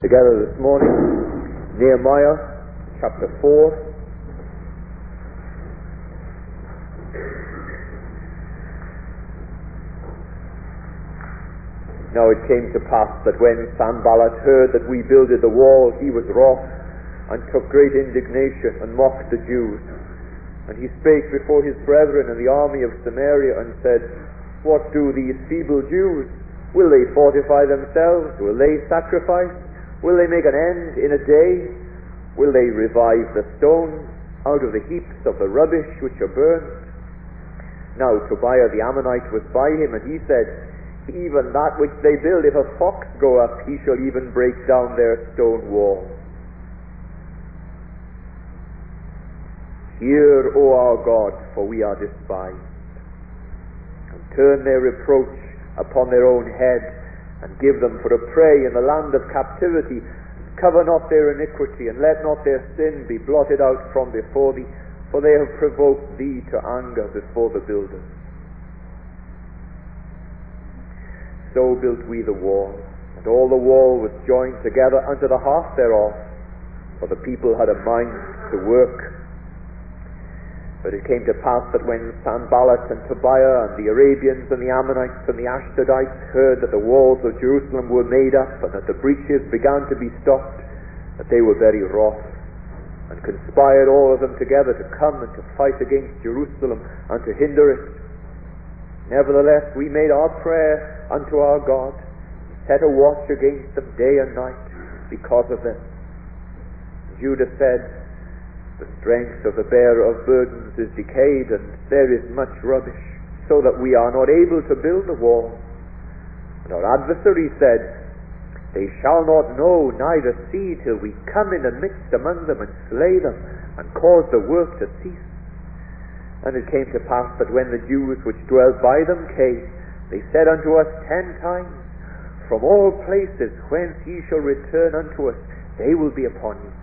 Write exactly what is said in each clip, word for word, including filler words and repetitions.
Together this morning, Nehemiah chapter four. Now it came to pass that when Sanballat heard that we builded the wall, he was wroth, and took great indignation, and mocked the Jews. And he spake before his brethren in the army of Samaria, and said, What do these feeble Jews? Will they fortify themselves? Will they sacrifice? Will they make an end in a day? Will they revive the stones out of the heaps of the rubbish which are burned? Now Tobiah the Ammonite was by him, and he said, Even that which they build, if a fox go up, he shall even break down their stone wall. Hear, O our God, for we are despised, and turn their reproach upon their own head, and give them for a prey in the land of captivity. Cover not their iniquity, and let not their sin be blotted out from before thee, for they have provoked thee to anger before the builders. So built we the wall, and all the wall was joined together unto the half thereof, for the people had a mind to work. But it came to pass that when Sanballat and Tobiah and the Arabians and the Ammonites and the Ashdodites heard that the walls of Jerusalem were made up, and that the breaches began to be stopped, that they were very wroth, and conspired all of them together to come and to fight against Jerusalem and to hinder it. Nevertheless, we made our prayer unto our God, and set a watch against them day and night because of them. Judah said, The strength of the bearer of burdens is decayed, and there is much rubbish, so that we are not able to build the wall. And our adversary said, They shall not know, neither see, till we come in the midst among them, and slay them, and cause the work to cease. And it came to pass that when the Jews which dwelt by them came, they said unto us ten times, From all places whence ye shall return unto us, they will be upon you.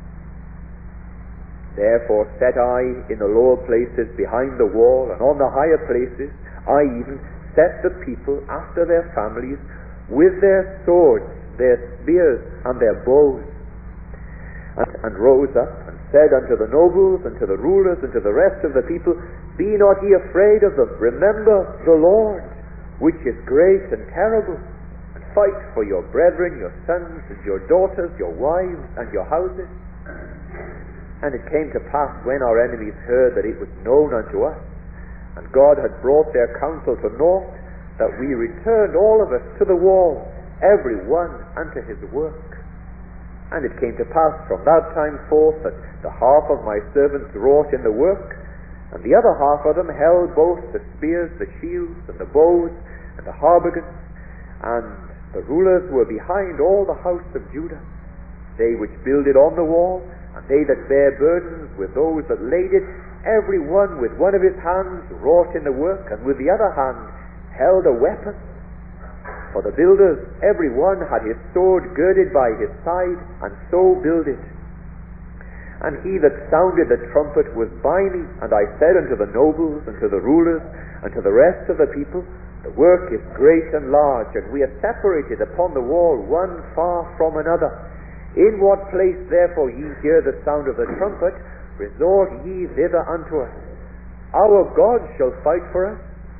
Therefore set I in the lower places behind the wall, and on the higher places I even set the people after their families, with their swords, their spears, and their bows. And, and rose up, and said unto the nobles, and to the rulers, and to the rest of the people, Be not ye afraid of them. Remember the Lord, which is great and terrible, and fight for your brethren, your sons, and your daughters, your wives, and your houses. And it came to pass, when our enemies heard that it was known unto us, and God had brought their counsel to naught, that we returned all of us to the wall, every one unto his work. And it came to pass from that time forth, that the half of my servants wrought in the work, and the other half of them held both the spears, the shields, and the bows, and the harbigons, and the rulers were behind all the house of Judah, they which builded on the wall, and they that bare burdens with those that laid it, every one with one of his hands wrought in the work, and with the other hand held a weapon. For the builders, every one had his sword girded by his side, and so builded. And he that sounded the trumpet was by me, and I said unto the nobles, and to the rulers, and to the rest of the people, The work is great and large, and we are separated upon the wall one far from another. In what place therefore ye hear the sound of the trumpet, resort ye thither unto us. Our God shall fight for us.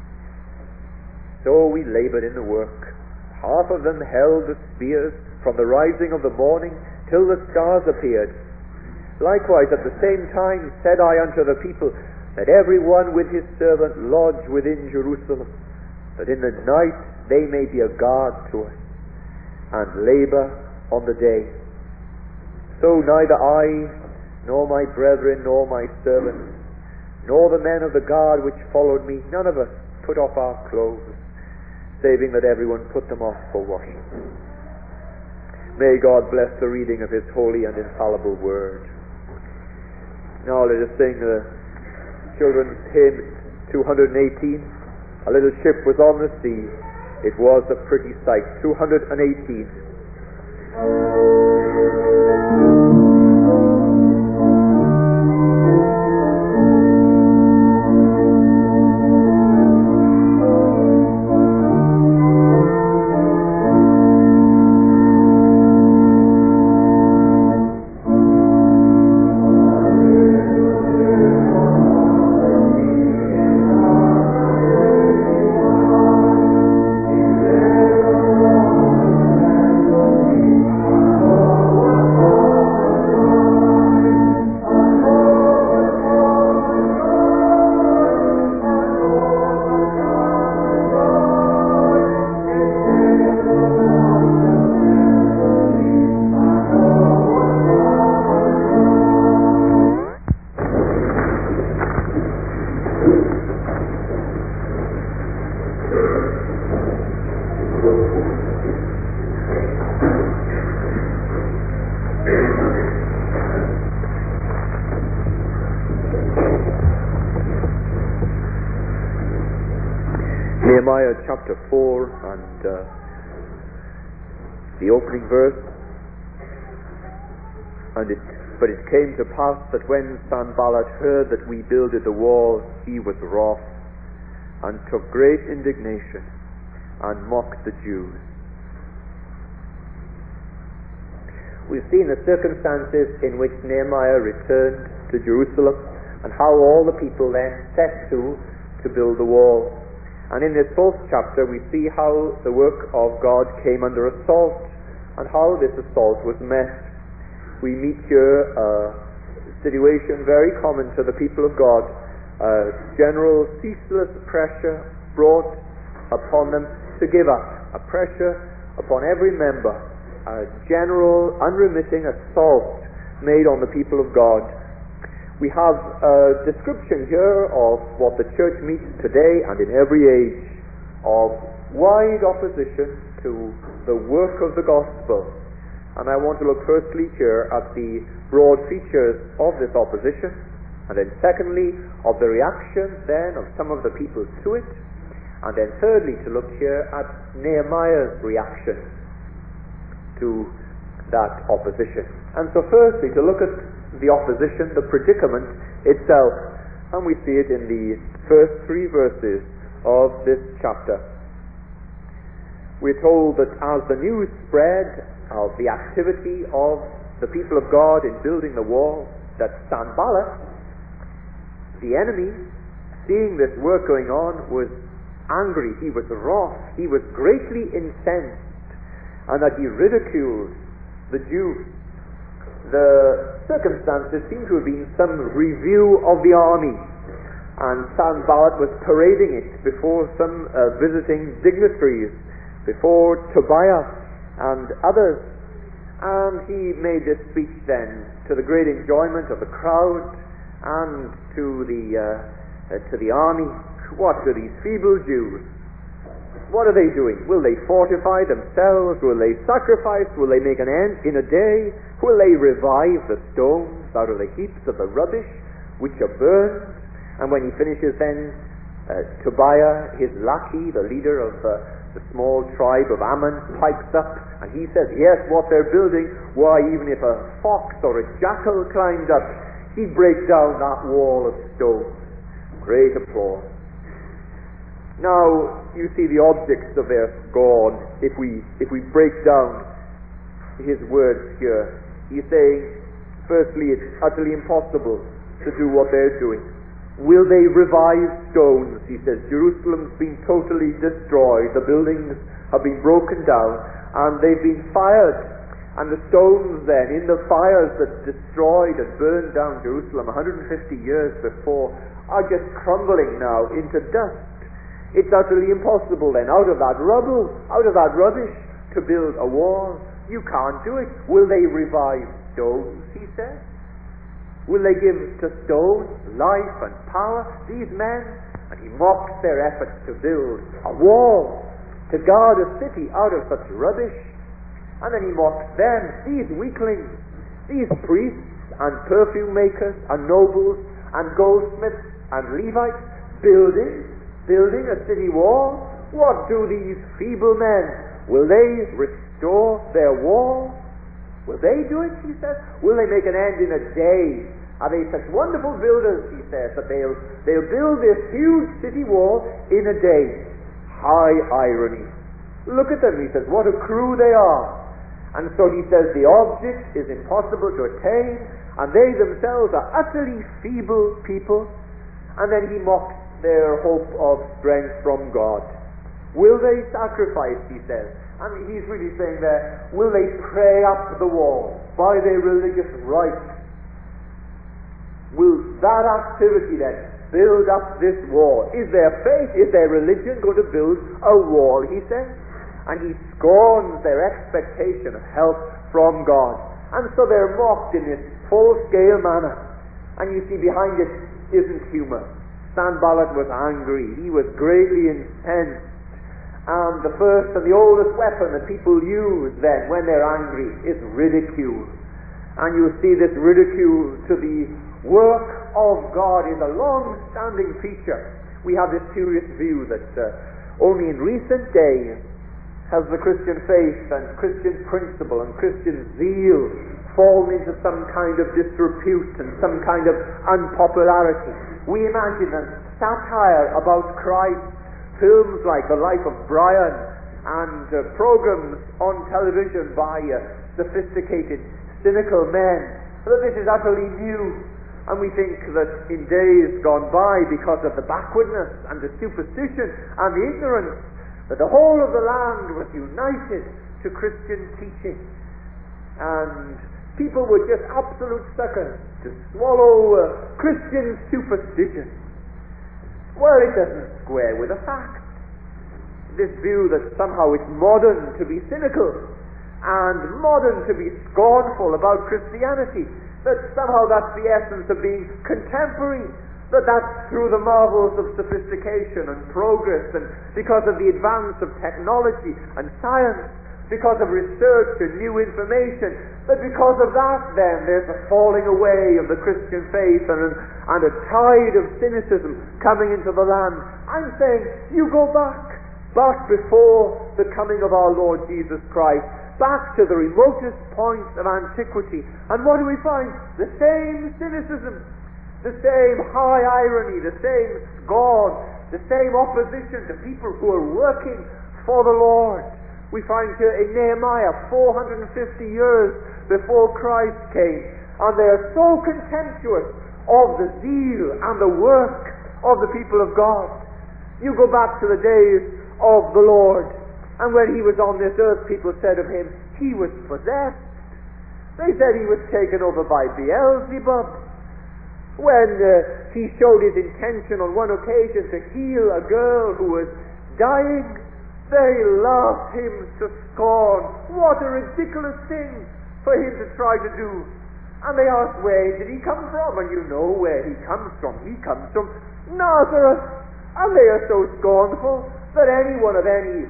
So we labored in the work. Half of them held the spears from the rising of the morning till the stars appeared. Likewise at the same time said I unto the people, Let every one with his servant lodge within Jerusalem, that in the night they may be a guard to us, and labor on the day. So neither I, nor my brethren, nor my servants, nor the men of the guard which followed me, none of us put off our clothes, saving that everyone put them off for washing. May God bless the reading of his holy and infallible word. Now let us sing the children's hymn two hundred eighteen. A little ship was on the sea, it was a pretty sight. two hundred eighteen. Nehemiah chapter four and uh, the opening verse. And it, but it came to pass that when Sanballat heard that we builded the wall, he was wroth, and took great indignation, and mocked the Jews. We've seen the circumstances in which Nehemiah returned to Jerusalem, and how all the people then set to to build the wall. And in this fourth chapter we see how the work of God came under assault, and how this assault was met. We meet here a situation very common to the people of God, a general ceaseless pressure brought upon them to give up, a pressure upon every member, a general unremitting assault made on the people of God. We have a description here of what the church meets today and in every age, of wide opposition to the work of the gospel. And I want to look firstly here at the broad features of this opposition, and then secondly of the reaction then of some of the people to it, and then thirdly to look here at Nehemiah's reaction to that opposition. And so firstly to look at the opposition, the predicament itself, and we see it in the first three verses of this chapter. We're told that as the news spread of the activity of the people of God in building the wall, that Sanballat, the enemy, seeing this work going on, was angry, he was wroth, he was greatly incensed, and that he ridiculed the Jews. The circumstances seem to have been some review of the army, and Sanballat was parading it before some uh, visiting dignitaries, before Tobiah and others, and he made this speech then to the great enjoyment of the crowd and to the uh, uh, to the army. What do these feeble Jews? What are they doing? Will they fortify themselves? Will they sacrifice? Will they make an end in a day? Will they revive the stones out of the heaps of the rubbish which are burned? And when he finishes then, uh, Tobiah, his lackey, the leader of uh, the small tribe of Ammon, pipes up and he says, yes, what they're building, why, even if a fox or a jackal climbed up, he'd break down that wall of stone. Great applause. Now, you see the objects of their scorn. If we if we break down his words here, he's saying, firstly, it's utterly impossible to do what they're doing. Will they revive stones? He says, Jerusalem's been totally destroyed. The buildings have been broken down, and they've been fired. And the stones then, in the fires that destroyed and burned down Jerusalem one hundred fifty years before, are just crumbling now into dust. It's utterly impossible then, out of that rubble, out of that rubbish, to build a wall. You can't do it. Will they revive stones, he says? Will they give to stones life and power, these men? And he mocks their efforts to build a wall, to guard a city out of such rubbish. And then he mocks them, these weaklings, these priests and perfume makers and nobles and goldsmiths and Levites, building building a city wall. What do these feeble men? Will they restore their wall? Will they do it, he says? Will they make an end in a day? Are they such wonderful builders, he says, that they'll, they'll build this huge city wall in a day? High irony. Look at them, he says, what a crew they are. And so he says the object is impossible to attain, and they themselves are utterly feeble people. And then he mocks their hope of strength from God. Will they sacrifice, he says? And he's really saying there, will they pray up the wall by their religious rites? Will that activity then build up this wall? Is their faith, is their religion going to build a wall, he says? And he scorns their expectation of help from God. And so they're mocked in this full-scale manner. And you see behind it isn't humor. Sanballat was angry. He was greatly incensed. And the first and the oldest weapon that people use then when they're angry is ridicule. And you see this ridicule to the work of God is a long-standing feature. We have this curious view that uh, only in recent days has the Christian faith and Christian principle and Christian zeal fallen into some kind of disrepute and some kind of unpopularity. We imagine that satire about Christ, films like The Life of Brian, and uh, programs on television by uh, sophisticated, cynical men, that this is utterly new. And we think that in days gone by, because of the backwardness and the superstition and the ignorance, that the whole of the land was united to Christian teaching. And people were just absolute suckers to swallow uh, Christian superstition. Well, it doesn't square with the fact. This view that somehow it's modern to be cynical and modern to be scornful about Christianity, that somehow that's the essence of being contemporary, that that's through the marvels of sophistication and progress, and because of the advance of technology and science, because of research and new information, that because of that then there's a falling away of the Christian faith and, and a tide of cynicism coming into the land. I'm saying, you go back, back before the coming of our Lord Jesus Christ, back to the remotest points of antiquity, and what do we find? The same cynicism, the same high irony, the same scorn, the same opposition to people who are working for the Lord. We find here in Nehemiah, four hundred fifty years before Christ came, and they are so contemptuous of the zeal and the work of the people of God. You go back to the days of the Lord, and when he was on this earth, people said of him, he was possessed. They said he was taken over by Beelzebub. When uh, he showed his intention on one occasion to heal a girl who was dying, they laughed him to scorn. What a ridiculous thing for him to try to do. And they asked, where did he come from? And you know where he comes from. He comes from Nazareth. And they are so scornful that anyone of any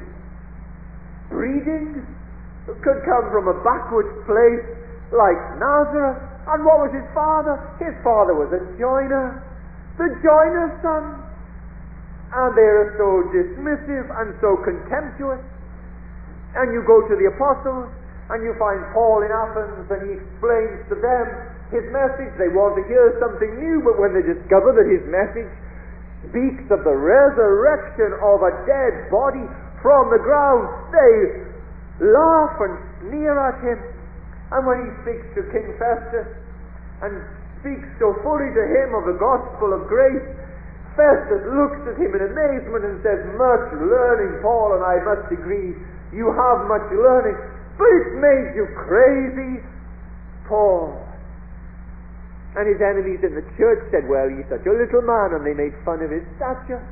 breeding could come from a backward place like Nazareth. And what was his father? His father was a joiner, the joiner's son. And they are so dismissive and so contemptuous. And you go to the apostles and you find Paul in Athens, and he explains to them his message. They want to hear something new, but when they discover that his message speaks of the resurrection of a dead body from the ground, they laugh and sneer at him. And when he speaks to King Festus and speaks so fully to him of the gospel of grace, Festus looks at him in amazement and says, much learning, Paul, and I must agree, you have much learning, but it's made you crazy, Paul. And his enemies in the church said, well, he's such a little man, and they made fun of his stature.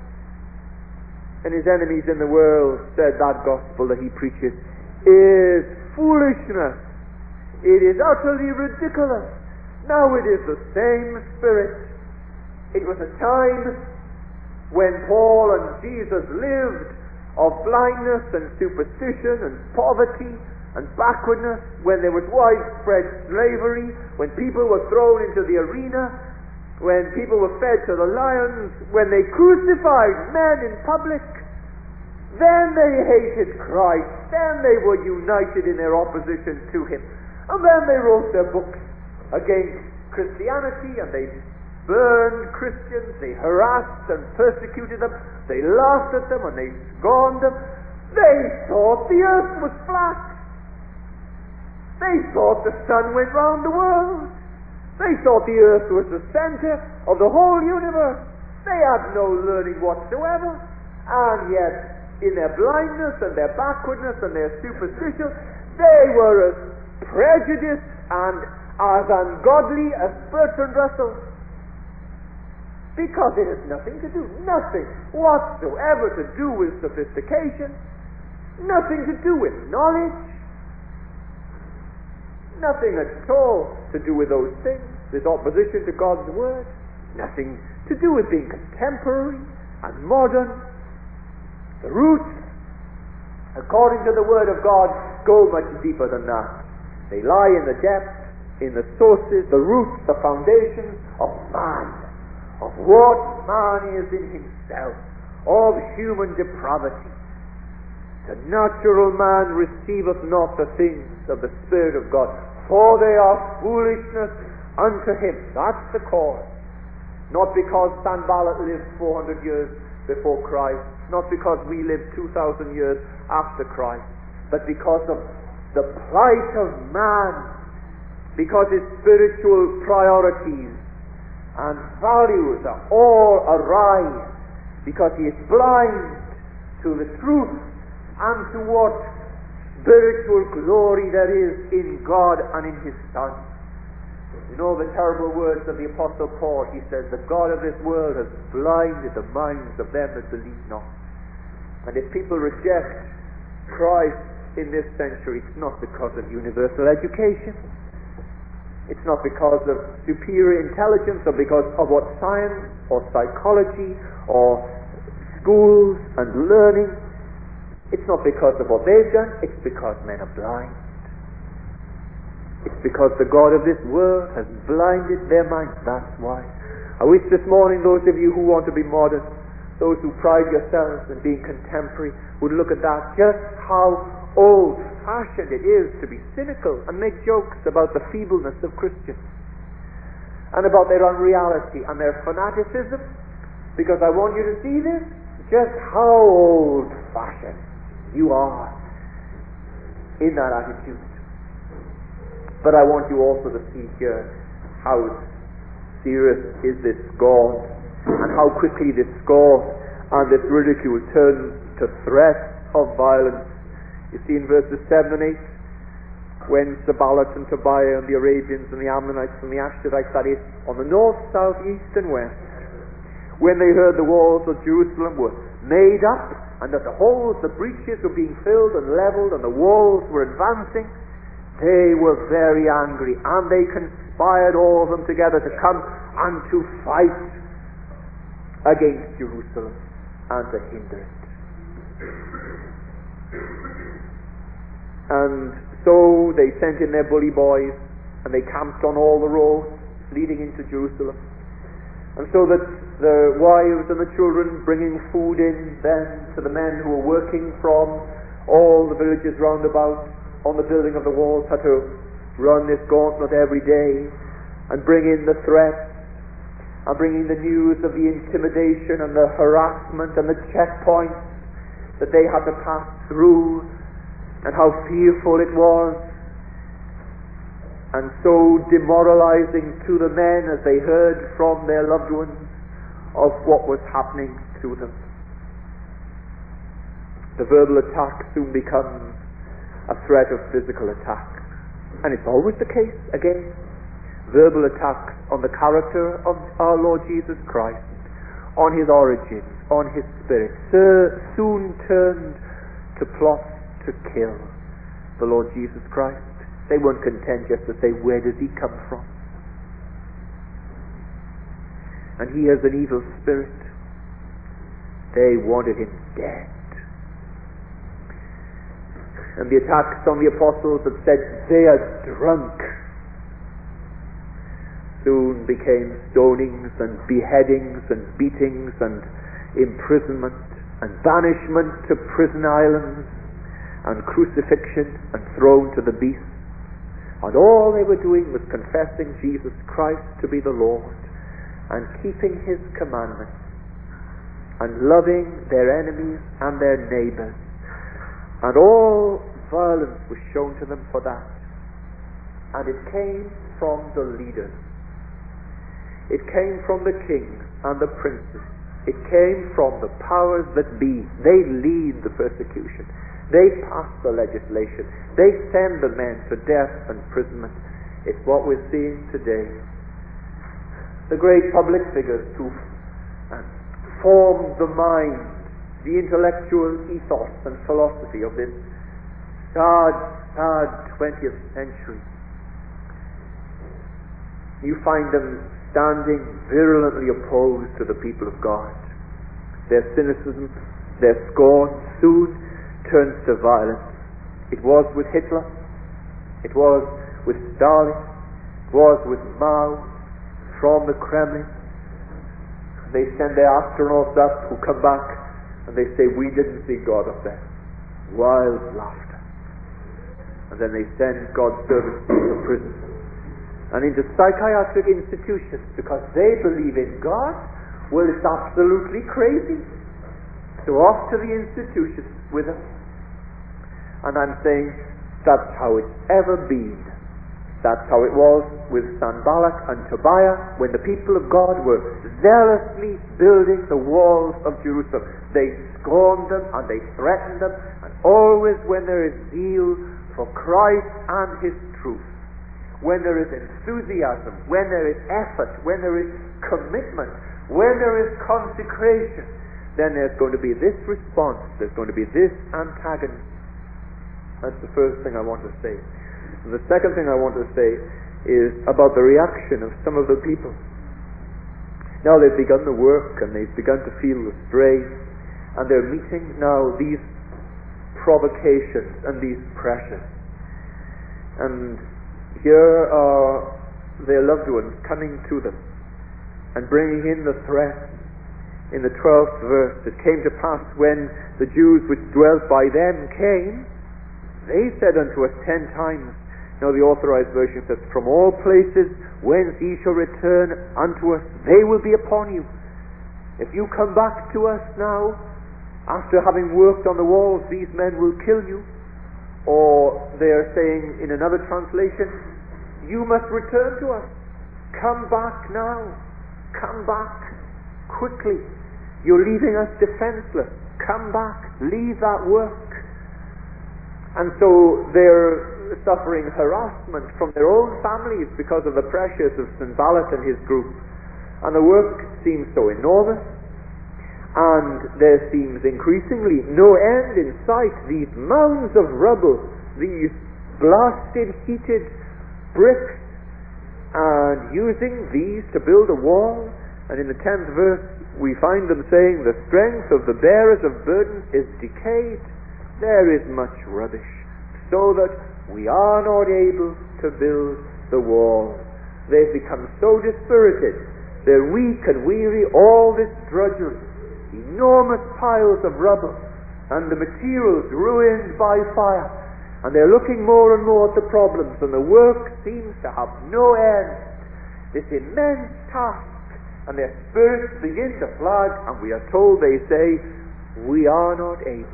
And his enemies in the world said that gospel that he preaches is foolishness. It is utterly ridiculous. Now it is the same spirit. It was a time when Paul and Jesus lived of blindness and superstition and poverty and backwardness, when there was widespread slavery, when people were thrown into the arena, when people were fed to the lions, when they crucified men in public. Then they hated Christ. Then they were united in their opposition to him. And then they wrote their books against Christianity, and they burned Christians, they harassed and persecuted them, they laughed at them and they scorned them. They thought the earth was flat. They thought the sun went round the world. They thought the earth was the center of the whole universe. They had no learning whatsoever, and yet in their blindness and their backwardness and their superstition, they were as prejudiced and as ungodly as Bertrand Russell. Because it has nothing to do, nothing whatsoever to do with sophistication, nothing to do with knowledge, nothing at all to do with those things, this opposition to God's Word, nothing to do with being contemporary and modern. The roots, according to the Word of God, go much deeper than that. They lie in the depths in the sources, the roots, the foundations of man, of what man is in himself, of human depravity. The natural man receiveth not the things of the Spirit of God, for they are foolishness unto him. That's the cause. Not because Sanballat lived four hundred years before Christ, not because we lived two thousand years after Christ, but because of the plight of man, because his spiritual priorities and values are all awry, because he is blind to the truth and to what spiritual glory there is in God and in his Son. You know the terrible words of the Apostle Paul. He says, the God of this world has blinded the minds of them that believe not. And if people reject Christ in this century, it's not because of universal education. It's not because of superior intelligence or because of what science or psychology or schools and learning. It's not because of what they've done. It's because men are blind. It's because the God of this world has blinded their minds. That's why. I wish this morning those of you who want to be modern, those who pride yourselves in being contemporary, would look at that, just how old-fashioned it is to be cynical and make jokes about the feebleness of Christians and about their unreality and their fanaticism, because I want you to see this, just how old-fashioned you are in that attitude. But I want you also to see here how serious is this scorn, and how quickly this scorn and this ridicule turns to threats of violence. You see in verses seven and eight, when Sanballat and Tobiah and the Arabians and the Ammonites and the Ashdodites, that is, on the north, south, east and west, when they heard the walls of Jerusalem were made up, and that the holes, the breaches were being filled and leveled, and the walls were advancing, they were very angry, and they conspired all of them together to come and to fight against Jerusalem and to hinder it. And so they sent in their bully boys, and they camped on all the roads leading into Jerusalem. And so that the wives and the children bringing food in then to the men who were working from all the villages round about on the building of the walls had to run this gauntlet every day and bring in the threats and bring in the news of the intimidation and the harassment and the checkpoints that they had to pass through, and how fearful it was, and so demoralizing to the men as they heard from their loved ones of what was happening to them. The verbal attack soon becomes a threat of physical attack. And it's always the case, again. Verbal attacks on the character of our Lord Jesus Christ, on his origin, on his spirit, soon turned to plots to kill the Lord Jesus Christ. They weren't content just to say, where does he come from? And he has an evil spirit. They wanted him dead. And the attacks on the apostles that said, they are drunk, soon became stonings and beheadings and beatings and imprisonment and banishment to prison islands and crucifixion and thrown to the beasts. And all they were doing was confessing Jesus Christ to be the Lord and keeping his commandments and loving their enemies and their neighbors. And all violence was shown to them for that. And it came from the leaders. It came from the kings and the princes. It came from the powers that be. They lead the persecution. They pass the legislation. They send the men to death and imprisonment. It's what we're seeing today. The great public figures who formed the mind, the intellectual ethos and philosophy of this sad, sad twentieth century. You find them standing virulently opposed to the people of God. Their cynicism, their scorn soon turns to violence. It was with Hitler, it was with Stalin, was with Mao from the Kremlin. They send their astronauts up who come back and they say, we didn't see God up there. Wild laughter. And then they send God's servants into prison and into psychiatric institutions because they believe in God. Well, it's absolutely crazy. So off to the institutions with them. And I'm saying that's how it's ever been. That's how it was with Sanballat and Tobiah when the people of God were zealously building the walls of Jerusalem. They scorned them and they threatened them, and always when there is zeal for Christ and His truth, when there is enthusiasm, when there is effort, when there is commitment, when there is consecration, then there's going to be this response, there's going to be this antagonism. That's the first thing I want to say. And the second thing I want to say is about the reaction of some of the people. Now they've begun the work and they've begun to feel the strain, and they're meeting now these provocations and these pressures. And here are their loved ones coming to them and bringing in the threat. In the twelfth verse, it came to pass when the Jews which dwelt by them came, they said unto us ten times. Now the Authorized Version says, from all places whence ye shall return unto us, they will be upon you. If you come back to us now, after having worked on the walls, these men will kill you. Or they're saying in another translation, you must return to us. Come back now. Come back quickly. You're leaving us defenseless. Come back. Leave that work. And so they're suffering harassment from their own families because of the pressures of Sanballat and his group. And the work seems so enormous, and there seems increasingly no end in sight. These mounds of rubble, these blasted, heated bricks, and using these to build a wall. And in the tenth verse we find them saying, the strength of the bearers of burdens is decayed. There is much rubbish, so that we are not able to build the wall. They've become so dispirited, they're weak and weary, all this drudgery, enormous piles of rubble, and the materials ruined by fire, and they're looking more and more at the problems, and the work seems to have no end. This immense task, and their spirits begin to flag, and we are told, they say, we are not able.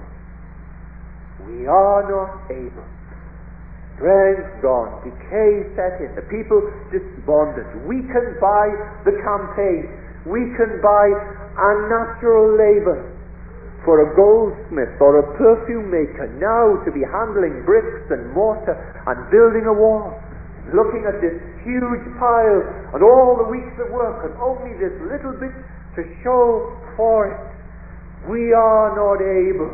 We are not able. Strength gone, decay set in, the people despondent, weakened by the campaign, weakened by unnatural labor. For a goldsmith or a perfume maker now to be handling bricks and mortar and building a wall, looking at this huge pile and all the weeks of work and only this little bit to show for it. We are not able.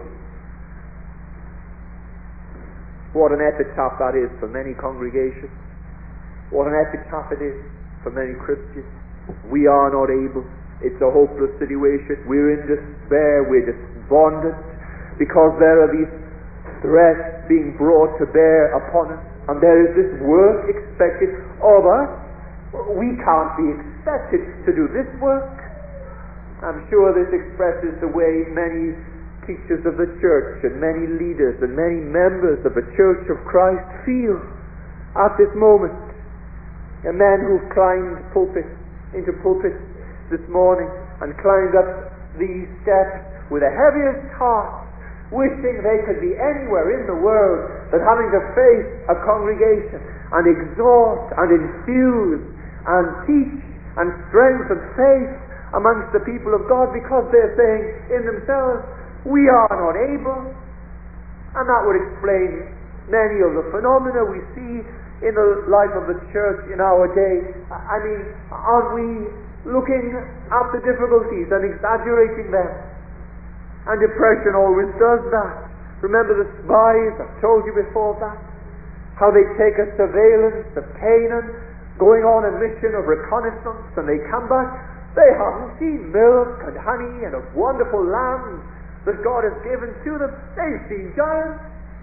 What an epitaph that is for many congregations. What an epitaph it is for many Christians. We are not able. It's a hopeless situation. We're in despair. We're despondent because there are these threats being brought to bear upon us, and there is this work expected of us. We can't be expected to do this work. I'm sure this expresses the way many teachers of the church and many leaders and many members of the Church of Christ feel at this moment. A man who climbed pulpit into pulpit this morning and climbed up these steps with the heaviest heart, wishing they could be anywhere in the world than having to face a congregation and exhort and infuse and teach and strengthen faith amongst the people of God, because they're saying in themselves, we are not able. And that would explain many of the phenomena we see in the life of the church in our day. I mean, aren't we looking at the difficulties and exaggerating them? And depression always does that. Remember the spies, I've told you before that, how they take a surveillance of Canaan, going on a mission of reconnaissance, and they come back, they haven't seen milk and honey and a wonderful land that God has given to them. They've seen giants.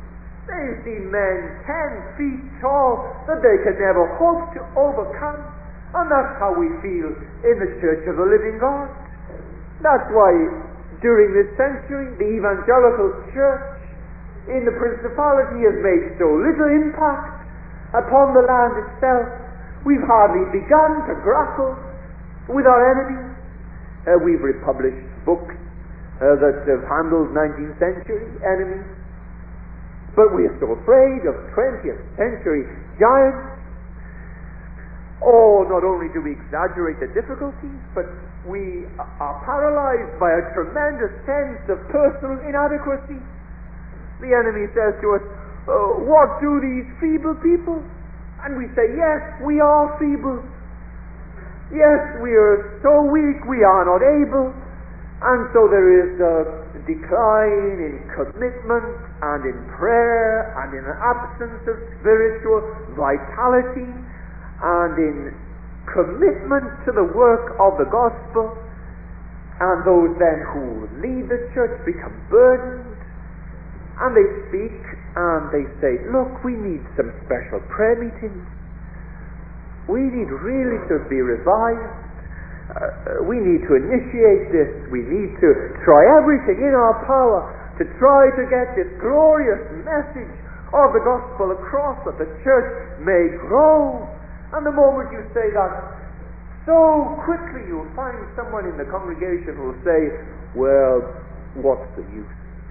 They've seen men ten feet tall that they can never hope to overcome. And that's how we feel in the Church of the Living God. That's why during this century the evangelical church in the Principality has made so little impact upon the land itself. We've hardly begun to grapple with our enemies. Uh, we've republished books uh, that have handled nineteenth century enemies. But we are so afraid of twentieth century giants. Oh, not only do we exaggerate the difficulties, but we are paralyzed by a tremendous sense of personal inadequacy. The enemy says to us, oh, what do these feeble people? And we say, yes, we are feeble. Yes, we are so weak, we are not able. And so there is a decline in commitment and in prayer and in an absence of spiritual vitality and in commitment to the work of the gospel. And those then who lead the church become burdened. And they speak and they say, look, we need some special prayer meetings. We need really to be revived. Uh, we need to initiate this. We need to try everything in our power to try to get this glorious message of the gospel across, that the church may grow. And the moment you say that, so quickly you'll find someone in the congregation who will say, well, what's the use?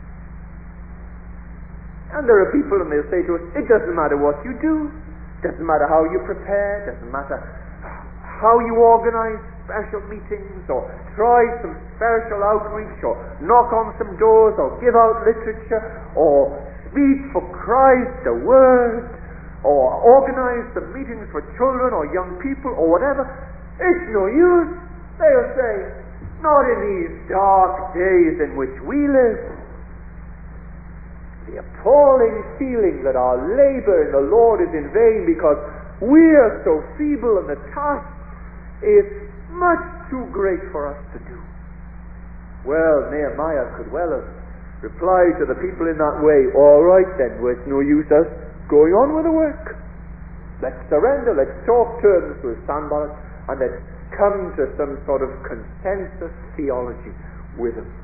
And there are people, and they'll say to us, it doesn't matter what you do, doesn't matter how you prepare, doesn't matter how you organize special meetings, or try some spiritual outreach, or knock on some doors, or give out literature, or speak for Christ a word, or organize some meetings for children or young people, or whatever. It's no use. They'll say, not in these dark days in which we live. The appalling feeling that our labor in the Lord is in vain because we are so feeble and the task is much too great for us to do. Well, Nehemiah could well have replied to the people in that way, all right then, well, it's no use us going on with the work. Let's surrender, let's talk terms with Sanballat, and let's come to some sort of consensus theology with them.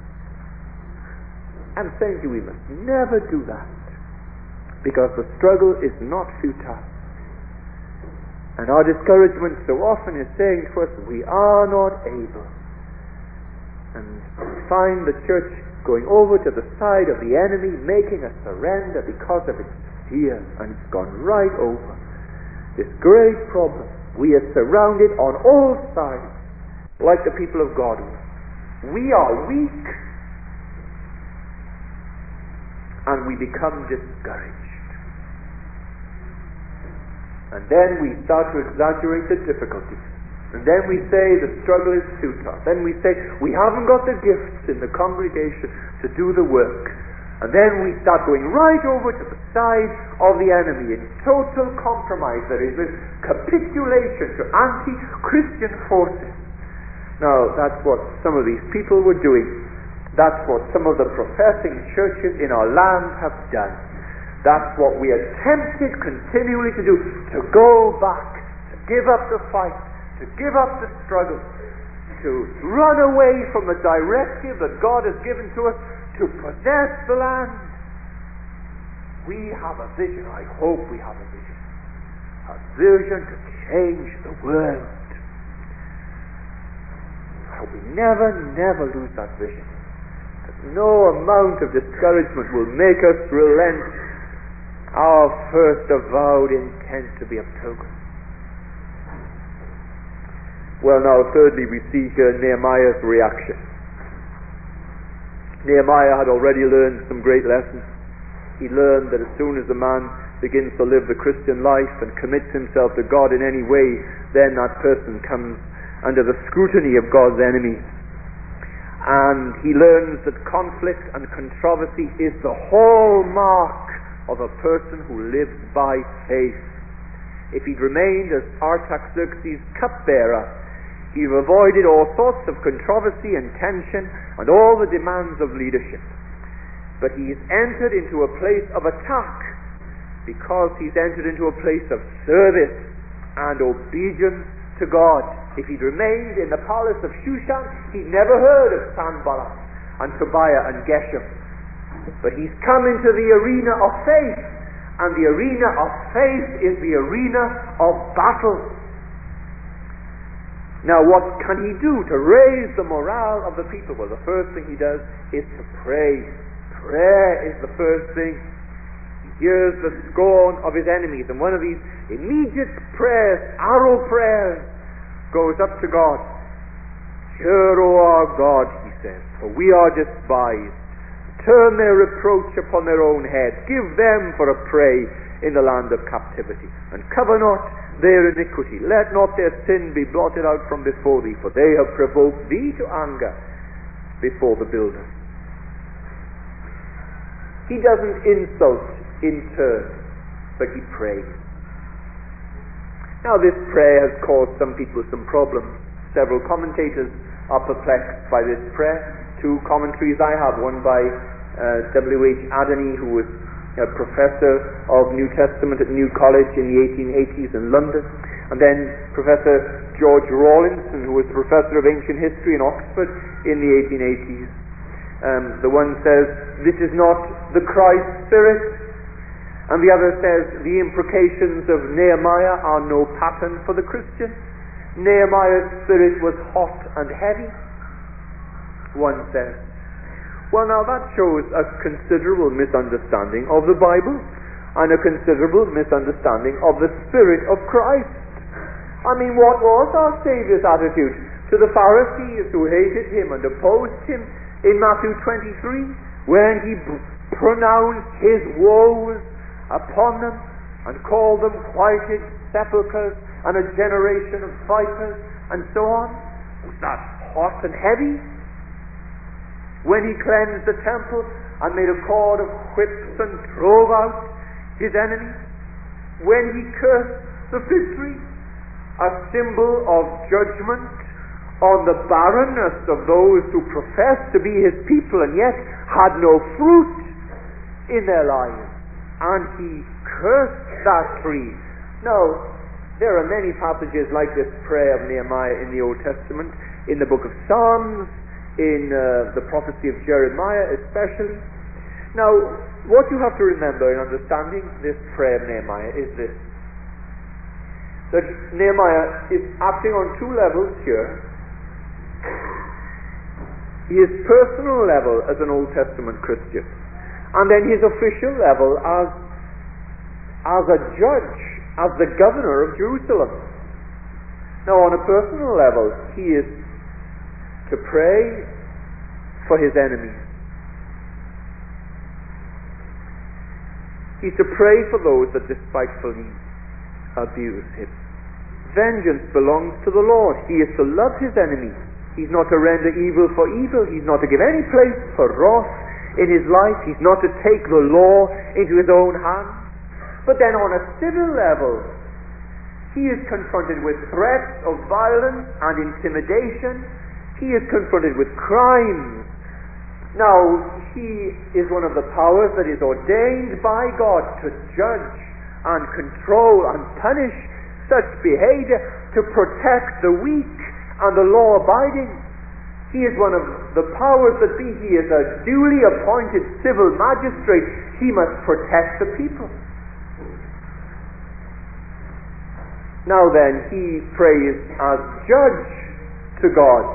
I'm saying to you, we must never do that, because the struggle is not futile. And our discouragement so often is saying to us, we are not able. And we find the church going over to the side of the enemy, making a surrender because of its fear, and it's gone right over. This great problem. We are surrounded on all sides, like the people of God. We are weak, and we become discouraged. And then we start to exaggerate the difficulties. And then we say the struggle is futile. Then we say we haven't got the gifts in the congregation to do the work. And then we start going right over to the side of the enemy in total compromise. There is this capitulation to anti-Christian forces. Now, that's what some of these people were doing. That's what some of the professing churches in our land have done. That's what we are tempted continually to do, to go back, to give up the fight, to give up the struggle, to run away from the directive that God has given to us to possess the land. We have a vision, I hope we have a vision, a vision to change the world. I hope we never, never lose that vision. That no amount of discouragement will make us relent our first avowed intent to be a pilgrim. Well, now, thirdly, we see here Nehemiah's reaction. Nehemiah had already learned some great lessons. He learned that as soon as a man begins to live the Christian life and commits himself to God in any way, then that person comes under the scrutiny of God's enemies. And he learns that conflict and controversy is the hallmark of a person who lives by faith. If he'd remained as Artaxerxes' cupbearer, he'd have avoided all sorts of controversy and tension and all the demands of leadership. but he's entered into a place of attack because he's entered into a place of service and obedience to God. If he'd remained in the palace of Shushan, he'd never heard of Sanballat and Tobiah and Geshem. But he's come into the arena of faith, and the arena of faith is the arena of battle. Now, what can he do to raise the morale of the people? Well, the first thing he does is to pray. Prayer is the first thing. He hears the scorn of his enemies, and one of these immediate prayers, arrow prayers, goes up to God. Hear, O our God, he says, for we are despised. Turn their reproach upon their own heads. Give them for a prey in the land of captivity, and cover not their iniquity. Let not their sin be blotted out from before thee, for they have provoked thee to anger before the builders. He doesn't insult in turn, but he prays. Now, this prayer has caused some people some problems. Several commentators are perplexed by this prayer. Two commentaries I have, one by uh, W H Adney, who was a professor of New Testament at New College in the eighteen eighties in London, and then Professor George Rawlinson, who was professor of ancient history in Oxford in the eighteen eighties. Um, the one says, this is not the Christ spirit, and the other says, the imprecations of Nehemiah are no pattern for the Christian. Nehemiah's spirit was hot and heavy, one says. Well, now that shows a considerable misunderstanding of the Bible and a considerable misunderstanding of the Spirit of Christ. I mean, what was our Saviour's attitude to the Pharisees who hated him and opposed him in Matthew twenty-three, when he b- pronounced his woes upon them and called them whited sepulchres and a generation of vipers and so on? Was that hot and heavy? When he cleansed the temple and made a cord of whips and drove out his enemies? When he cursed the fig tree, a symbol of judgment on the barrenness of those who professed to be his people and yet had no fruit in their lives, and he cursed that tree. Now, there are many passages like this prayer of Nehemiah in the Old Testament, in the book of Psalms, in uh, the prophecy of Jeremiah especially. Now, what you have to remember in understanding this prayer of Nehemiah is this: that Nehemiah is acting on two levels here. His personal level as an Old Testament Christian, and then his official level as as a judge, as the governor of Jerusalem. Now, on a personal level, he is to pray for his enemies. He's to pray for those that despitefully abuse him. Vengeance belongs to the Lord. He is to love his enemies. He's not to render evil for evil. He's not to give any place for wrath in his life. He's not to take the law into his own hands. But then on a civil level, he is confronted with threats of violence and intimidation. He is confronted with crimes. Now, he is one of the powers that is ordained by God to judge and control and punish such behavior, to protect the weak and the law-abiding. He is one of the powers that be. He is a duly appointed civil magistrate. He must protect the people. Now then, he prays as judge to God.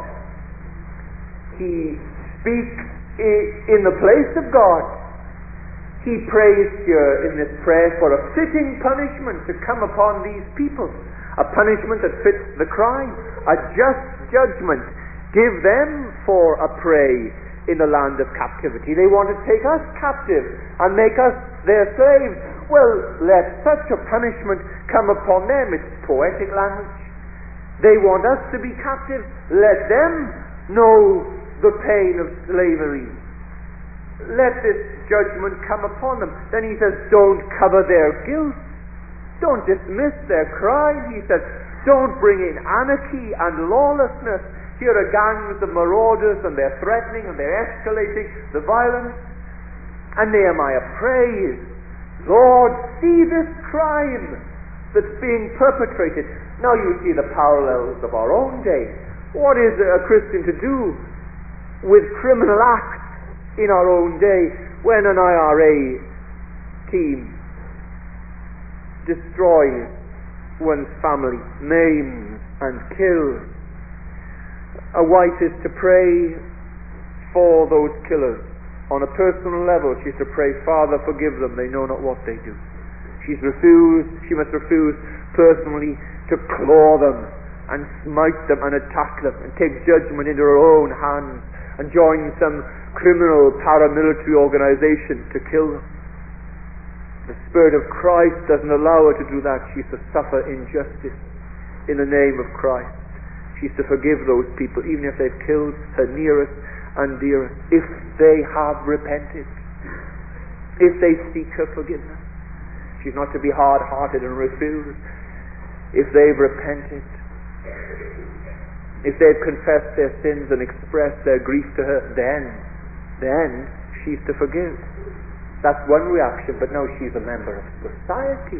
He speaks in the place of God. He prays here in this prayer for a fitting punishment to come upon these people, a punishment that fits the crime, a just judgment. Give them for a prey in the land of captivity. They want to take us captive and make us their slaves. Well, let such a punishment come upon them. It's poetic language. They want us to be captive. Let them know the pain of slavery. Let this judgment come upon them. Then he says, don't cover their guilt. Don't dismiss their crime. He says, don't bring in anarchy and lawlessness. Here are gangs of marauders, and they're threatening and they're escalating the violence. And Nehemiah prays, Lord, see this crime that's being perpetrated. Now you see the parallels of our own day. What is a Christian to do with criminal acts in our own day when an I R A team destroys one's family, maims and kills? A wife is to pray for those killers. On a personal level, she's to pray, Father, forgive them, they know not what they do. She's refused, she must refuse personally to claw them and smite them and attack them and take judgment into her own hands and join some criminal paramilitary organization to kill them. The Spirit of Christ doesn't allow her to do that. She's to suffer injustice in the name of Christ. She's to forgive those people, even if they've killed her nearest and dearest, if they have repented, if they seek her forgiveness. She's not to be hard-hearted and refuse. If they've repented, if they've confessed their sins and expressed their grief to her, then, then she's to forgive. That's one reaction, but no, she's a member of society.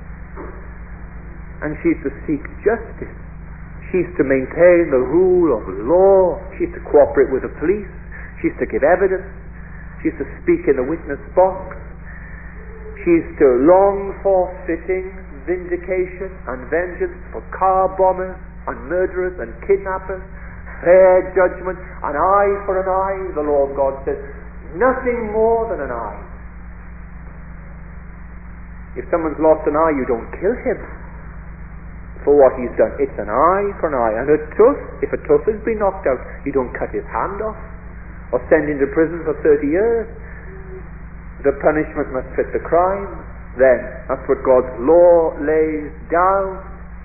And she's to seek justice. She's to maintain the rule of law. She's to cooperate with the police. She's to give evidence. She's to speak in the witness box. She's to long for fitting vindication and vengeance for car bombers and murderers and kidnappers. Fair judgment, an eye for an eye, the law of God says. Nothing more than an eye. If someone's lost an eye, you don't kill him for what he's done. It's an eye for an eye. And a tooth, if a tooth has been knocked out, you don't cut his hand off or send him to prison for thirty years. The punishment must fit the crime. Then, that's what God's law lays down.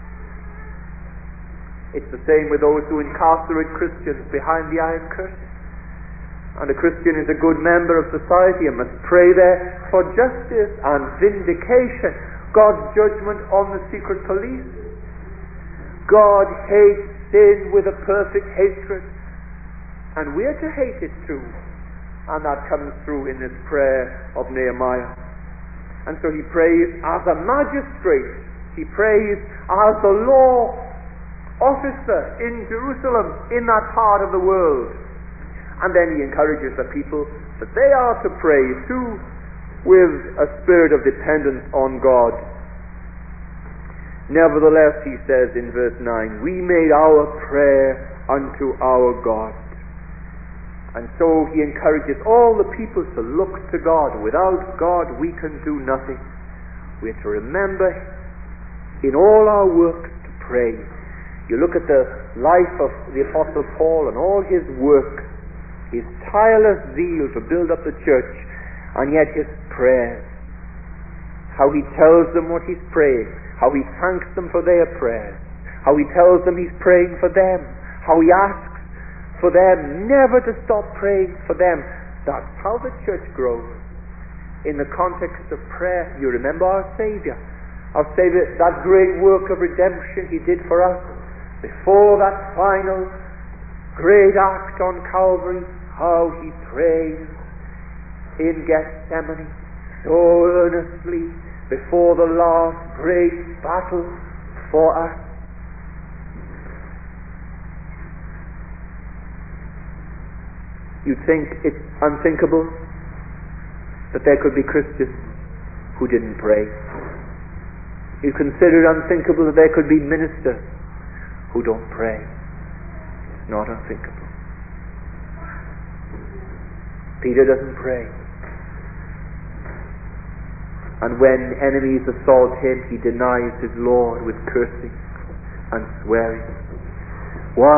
It's the same with those who incarcerate Christians behind the iron curtain. And a Christian is a good member of society and must pray there for justice and vindication. God's judgment on the secret police. God hates sin with a perfect hatred, and we're to hate it too. And that comes through in this prayer of Nehemiah. And so he prays as a magistrate. He prays as the law officer in Jerusalem, in that part of the world. And then he encourages the people that they are to pray too, with a spirit of dependence on God. Nevertheless, he says in verse nine, we made our prayer unto our God. And so he encourages all the people to look to God. Without God, we can do nothing. We are to remember in all our work to pray. You look at the life of the Apostle Paul and all his work, his tireless zeal to build up the church, and yet his prayers. How he tells them what he's praying. How he thanks them for their prayers. How he tells them he's praying for them. How he asks for them never to stop praying for them. That's how the church grows. In the context of prayer, you remember our Savior. Our Savior, that great work of redemption he did for us. Before that final great act on Calvary, how he prays in Gethsemane so earnestly before the last great battle for us. You'd think it's unthinkable that there could be Christians who didn't pray. You consider it unthinkable that there could be ministers who don't pray. It's not unthinkable. Peter doesn't pray. And when enemies assault him, he denies his Lord with cursing and swearing. Why?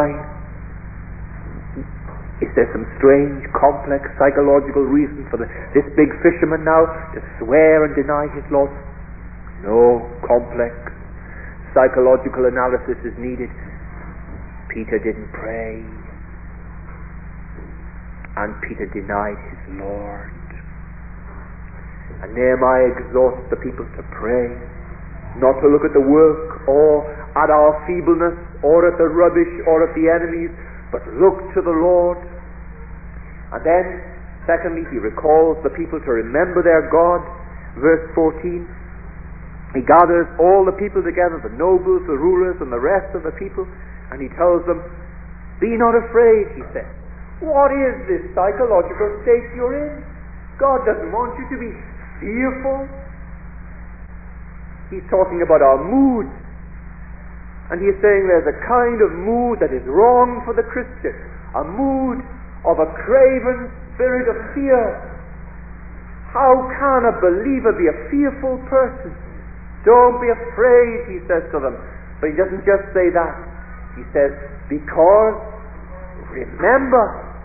Is there some strange, complex, psychological reason for the, this big fisherman now to swear and deny his Lord? No complex psychological analysis is needed. Peter didn't pray, and Peter denied his Lord. And Nehemiah exhorts the people to pray, not to look at the work or at our feebleness or at the rubbish or at the enemies, but look to the Lord. And then Secondly, he recalls the people to remember their God. Verse fourteen, he gathers all the people together, the nobles, the rulers, and the rest of the people, and he tells them, be not afraid, he says. What is this psychological state you're in? God doesn't want you to be fearful. He's talking about our mood. And he's saying there's a kind of mood that is wrong for the Christian. A mood of a craven spirit of fear. How can a believer be a fearful person? Don't be afraid, he says to them. But he doesn't just say that. He says, because remember,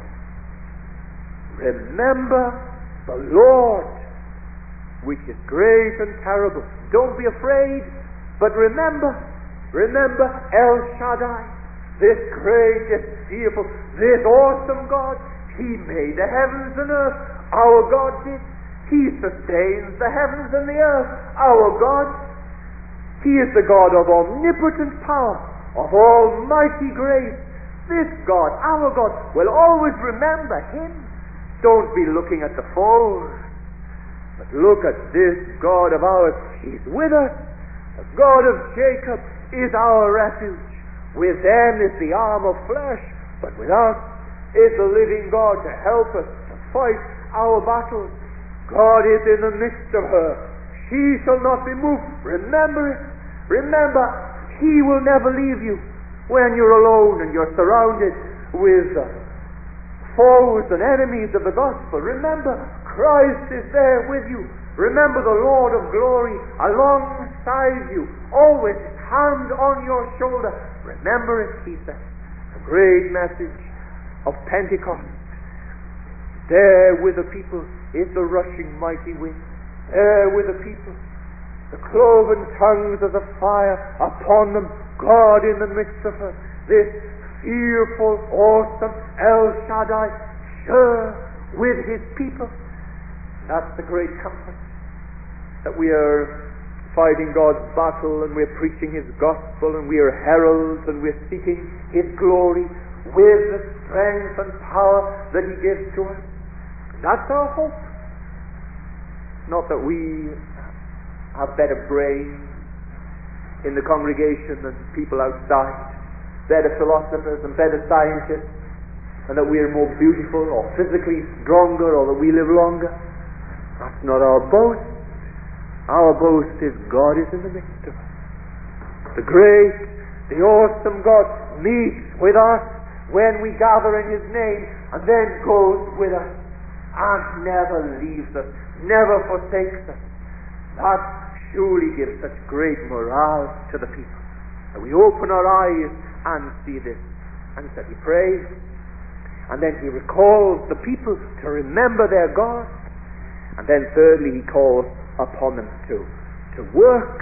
remember the Lord, which is great and terrible. Don't be afraid, but remember, remember El Shaddai, this great, this fearful, this awesome God. He made the heavens and earth. Our God did. He sustains the heavens and the earth. Our God. He is the God of omnipotent power, of almighty grace. This God, our God, will always remember Him. Don't be looking at the foes, but look at this God of ours. He's with us. The God of Jacob is our refuge. With them is the arm of flesh, but with us is the living God to help us to fight our battles. God is in the midst of her. She shall not be moved. Remember it. Remember, He will never leave you when you're alone and you're surrounded with uh, foes and enemies of the gospel. Remember, Christ is there with you. Remember the Lord of glory alongside you, always hand on your shoulder. Remember it, he says. A great message of Pentecost. There with the people is the rushing mighty wind. There with the people, the cloven tongues of the fire upon them, God in the midst of her. This fearful, awesome El Shaddai, sure with His people. That's the great comfort, that we are fighting God's battle and we're preaching His gospel and we are heralds and we're seeking His glory with the strength and power that He gives to us. That's our hope. Not that we have better brains in the congregation than people outside, better philosophers and better scientists, and that we are more beautiful or physically stronger or that we live longer. That's not our boast. Our boast is God is in the midst of us. The great, the awesome God meets with us when we gather in His name and then goes with us and never leaves us, never forsakes us. That surely gives such great morale to the people, that we open our eyes and see this. And so he prays, and then he recalls the people to remember their God. And then thirdly, he calls upon them to, to work.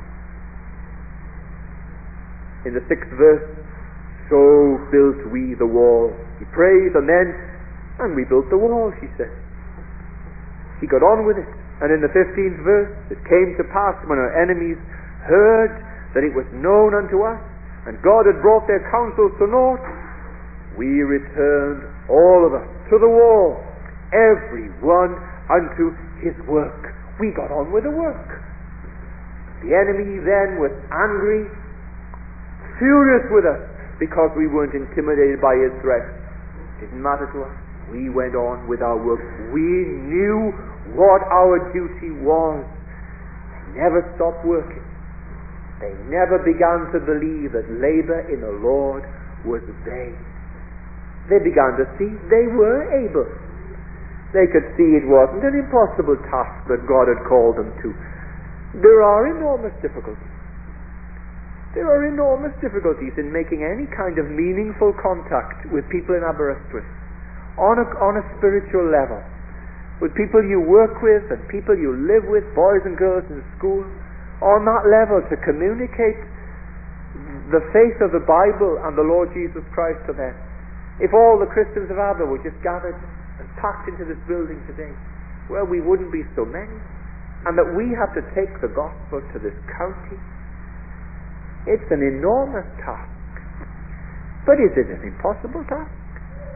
In the sixth verse, so built we the wall. He prays, and then, and we built the wall, he says. He got on with it. And in the fifteenth verse, it came to pass when our enemies heard that it was known unto us, and God had brought their counsels to naught, we returned all of us to the wall, every one unto his work. We got on with the work. The enemy then was angry, furious with us, because we weren't intimidated by his threats. It didn't matter to us. We went on with our work. We knew what our duty was. They never stopped working. They never began to believe that labor in the Lord was vain. They began to see they were able. They could see it wasn't an impossible task that God had called them to. There are enormous difficulties. There are enormous difficulties in making any kind of meaningful contact with people in Aberystwyth on a, on a spiritual level, with people you work with and people you live with, boys and girls in school, on that level, to communicate the faith of the Bible and the Lord Jesus Christ to them. If all the Christians of Aber were just gathered and packed into this building today, well, we wouldn't be so many. And that we have to take the gospel to this county. It's an enormous task. But is it an impossible task?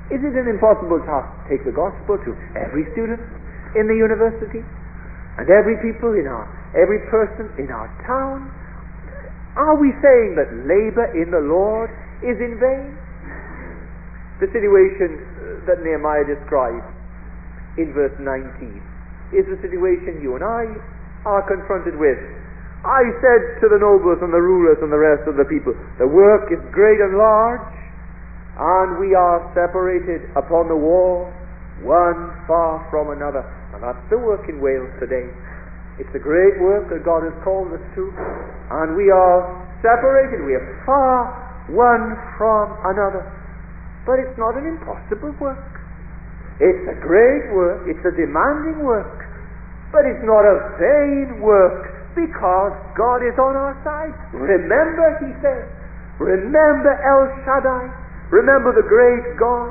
Is it an impossible task to take the gospel to every student in the university and every people in our, every person in our town? Are we saying that labor in the Lord is in vain? The situation that Nehemiah describes in verse nineteen is the situation you and I are confronted with. I said to the nobles and the rulers and the rest of the people, the work is great and large, and we are separated upon the wall, one far from another. And that's the work in Wales today. It's a great work that God has called us to, and we are separated, we are far one from another. But it's not an impossible work. It's a great work, it's a demanding work, but it's not a vain work, because God is on our side. Remember, he says, remember El Shaddai, remember the great God.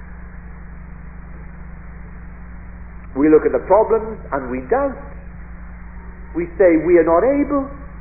We look at the problems and we doubt. We say we are not able.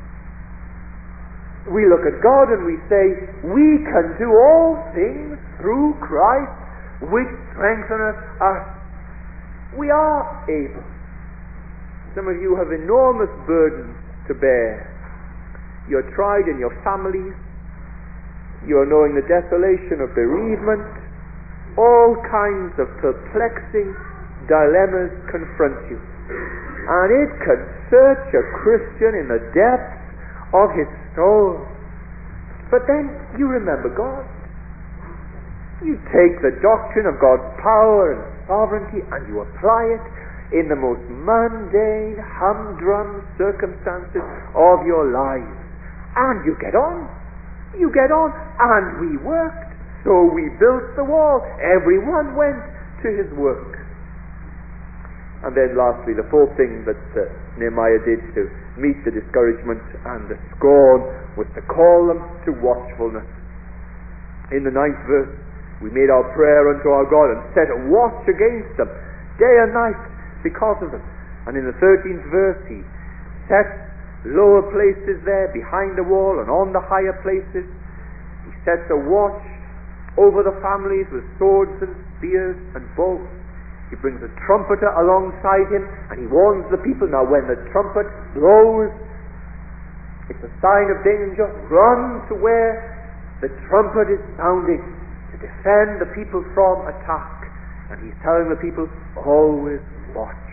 We look at God and we say we can do all things through Christ which strengtheneth us. We are able. Some of you have enormous burdens to bear. You're tried in your families. You're knowing the desolation of bereavement. All kinds of perplexing dilemmas confront you. And it can search a Christian in the depths of his soul. But then you remember God. You take the doctrine of God's power and sovereignty and you apply it in the most mundane, humdrum circumstances of your lives. And you get on. You get on. And we worked. So we built the wall. Everyone went to his work. And then lastly, the fourth thing that uh, Nehemiah did to meet the discouragement and the scorn was to call them to watchfulness. In the ninth verse, we made our prayer unto our God and set a watch against them day and night because of them. And in the thirteenth verse, he set lower places there behind the wall and on the higher places. He sets a watch over the families with swords and spears and bows. He brings a trumpeter alongside him and he warns the people. Now when the trumpet blows, it's a sign of danger. Run to where the trumpet is sounding to defend the people from attack. And he's telling the people, always watch.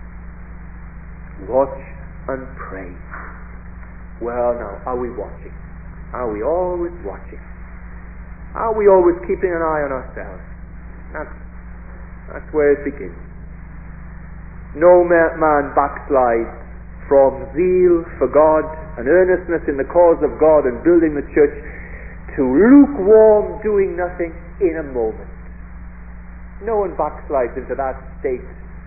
Watch and pray. Well now, are we watching? Are we always watching? Are we always keeping an eye on ourselves? That's That's where it begins. No man backslides from zeal for God and earnestness in the cause of God and building the church to lukewarm doing nothing in a moment. No one backslides into that state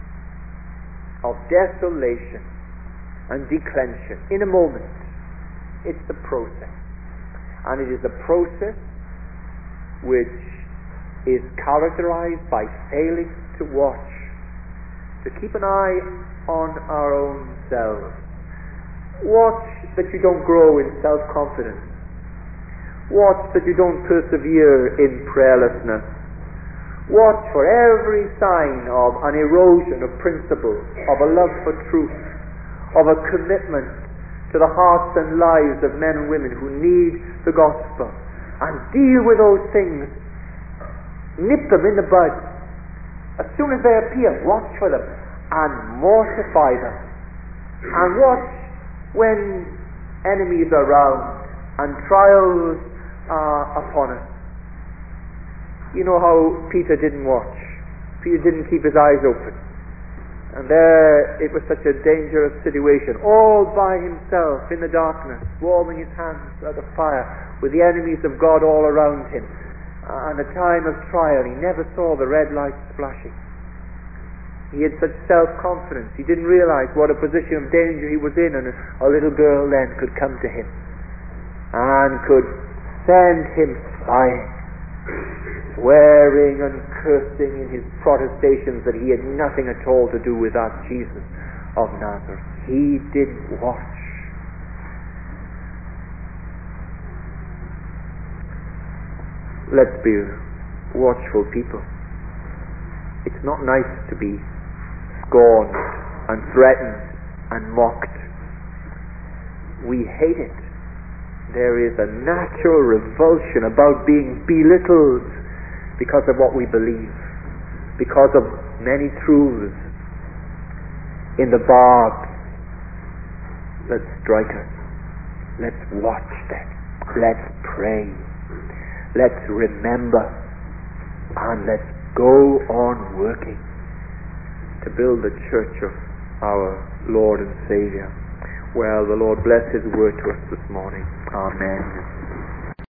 of desolation and declension in a moment. It's the process. And it is a process which is characterized by failing to watch, to keep an eye on our own selves. Watch that you don't grow in self-confidence. Watch that you don't persevere in prayerlessness. Watch for every sign of an erosion of principle, of a love for truth, of a commitment to the hearts and lives of men and women who need the gospel, and deal with those things. Nip them in the bud. As soon as they appear, watch for them and mortify them. And watch when enemies are around and trials are upon us. You know how Peter didn't watch. Peter didn't keep his eyes open. And there it was such a dangerous situation, all by himself in the darkness, warming his hands at the fire with the enemies of God all around him. And a time of trial, he never saw the red lights flashing. He had such self-confidence. He didn't realize what a position of danger he was in, and a little girl then could come to him and could send him flying, swearing and cursing in his protestations that he had nothing at all to do with that Jesus of Nazareth. He didn't watch. Let's be watchful people. It's not nice to be scorned and threatened and mocked. We hate it. There is a natural revulsion about being belittled because of what we believe, because of many truths in the barbs that strike us. Let's watch them. Let's pray. Let's remember. And let's go on working to build the church of our Lord and Savior. Well, the Lord bless His word to us this morning. Amen.